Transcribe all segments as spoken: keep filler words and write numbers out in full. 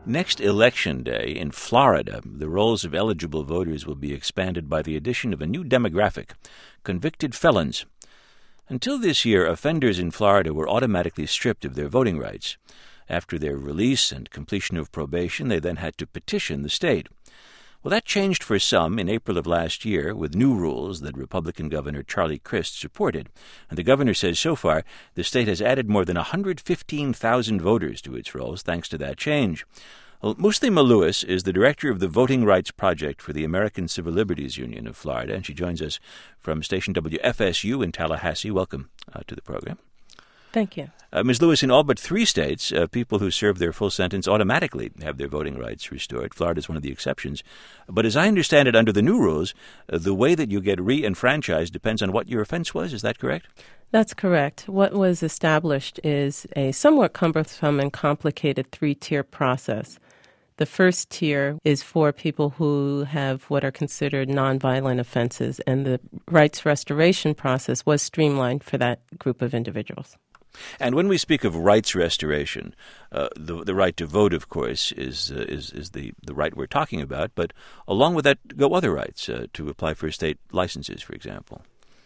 Next Election Day in Florida, the rolls of eligible voters will be expanded by the addition of a new demographic, convicted felons. Until this year, offenders in Florida were automatically stripped of their voting rights. After their release and completion of probation, they then had to petition the state. Well, that changed for some in April of last year with new rules that Republican Governor Charlie Crist supported. And the governor says so far the state has added more than one hundred fifteen thousand voters to its rolls thanks to that change. Well, Muslima Lewis is the director of the Voting Rights Project for the American Civil Liberties Union of Florida, and she joins us from station W F S U in Tallahassee. Welcome uh, to the program. Thank you. Uh, Miz Lewis, in all but three states, uh, people who serve their full sentence automatically have their voting rights restored. Florida is one of the exceptions. But as I understand it, under the new rules, uh, the way that you get re-enfranchised depends on what your offense was. Is that correct? That's correct. What was established is a somewhat cumbersome and complicated three-tier process. The first tier is for people who have what are considered nonviolent offenses, and the rights restoration process was streamlined for that group of individuals. And when we speak of rights restoration, uh, the the right to vote, of course, is uh, is is the, the right we're talking about. But along with that go other rights uh, to apply for state licenses, for example.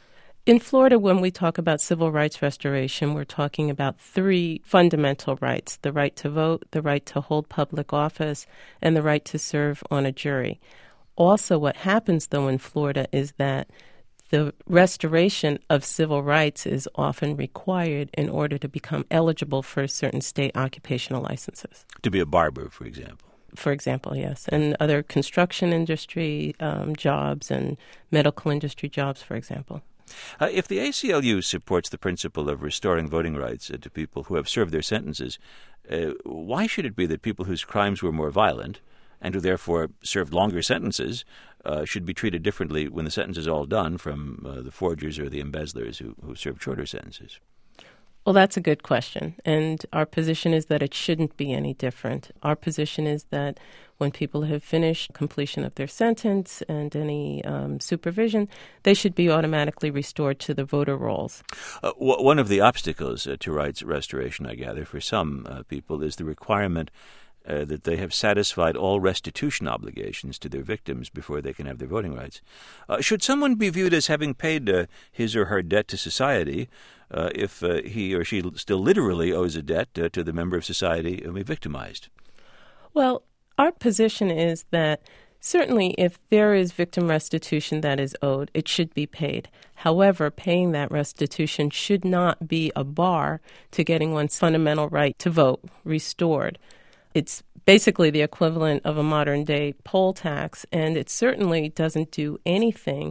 In Florida, when we talk about civil rights restoration, we're talking about three fundamental rights: the right to vote, the right to hold public office, and the right to serve on a jury. Also, what happens, though, in Florida is that the restoration of civil rights is often required in order to become eligible for certain state occupational licenses. To be a barber, for example. For example, yes. And other construction industry um, jobs and medical industry jobs, for example. Uh, if the A C L U supports the principle of restoring voting rights uh, to people who have served their sentences, uh, why should it be that people whose crimes were more violent and who therefore served longer sentences uh, should be treated differently when the sentence is all done from uh, the forgers or the embezzlers who, who served shorter sentences? Well, that's a good question. And our position is that it shouldn't be any different. Our position is that when people have finished completion of their sentence and any um, supervision, they should be automatically restored to the voter rolls. Uh, w- one of the obstacles uh, to rights restoration, I gather, for some uh, people is the requirement Uh, that they have satisfied all restitution obligations to their victims before they can have their voting rights. Uh, should someone be viewed as having paid uh, his or her debt to society uh, if uh, he or she still literally owes a debt uh, to the member of society whom he victimized? Well, our position is that certainly if there is victim restitution that is owed, it should be paid. However, paying that restitution should not be a bar to getting one's fundamental right to vote restored. It's basically the equivalent of a modern-day poll tax, and it certainly doesn't do anything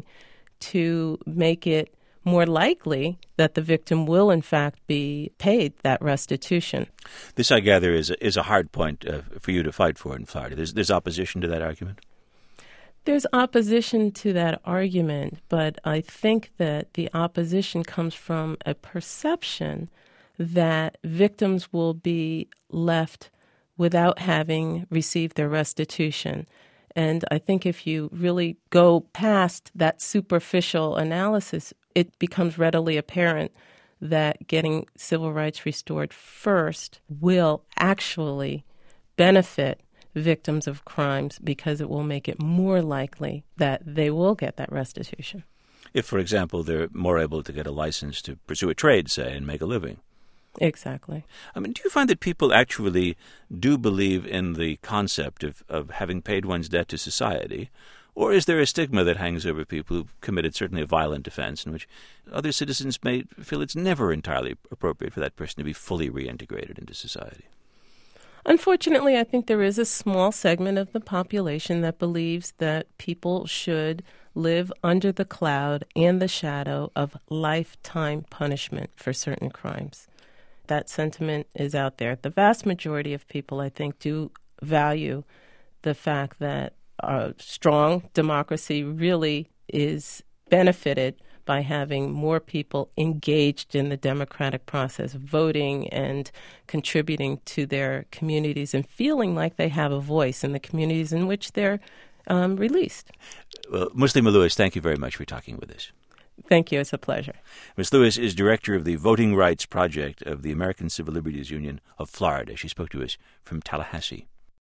to make it more likely that the victim will, in fact, be paid that restitution. This, I gather, is a, is a hard point uh, for you to fight for in Florida. There's, there's opposition to that argument? There's opposition to that argument, but I think that the opposition comes from a perception that victims will be left without having received their restitution. And I think if you really go past that superficial analysis, it becomes readily apparent that getting civil rights restored first will actually benefit victims of crimes because it will make it more likely that they will get that restitution. If, for example, they're more able to get a license to pursue a trade, say, and make a living. Exactly. I mean, do you find that people actually do believe in the concept of, of having paid one's debt to society? Or is there a stigma that hangs over people who've committed certainly a violent offense in which other citizens may feel it's never entirely appropriate for that person to be fully reintegrated into society? Unfortunately, I think there is a small segment of the population that believes that people should live under the cloud and the shadow of lifetime punishment for certain crimes. That sentiment is out there. The vast majority of people, I think, do value the fact that a strong democracy really is benefited by having more people engaged in the democratic process, voting and contributing to their communities and feeling like they have a voice in the communities in which they're um, released. Well, Muslima Lewis, thank you very much for talking with us. Thank you. It's a pleasure. Miz Lewis is director of the Voting Rights Project of the American Civil Liberties Union of Florida. She spoke to us from Tallahassee.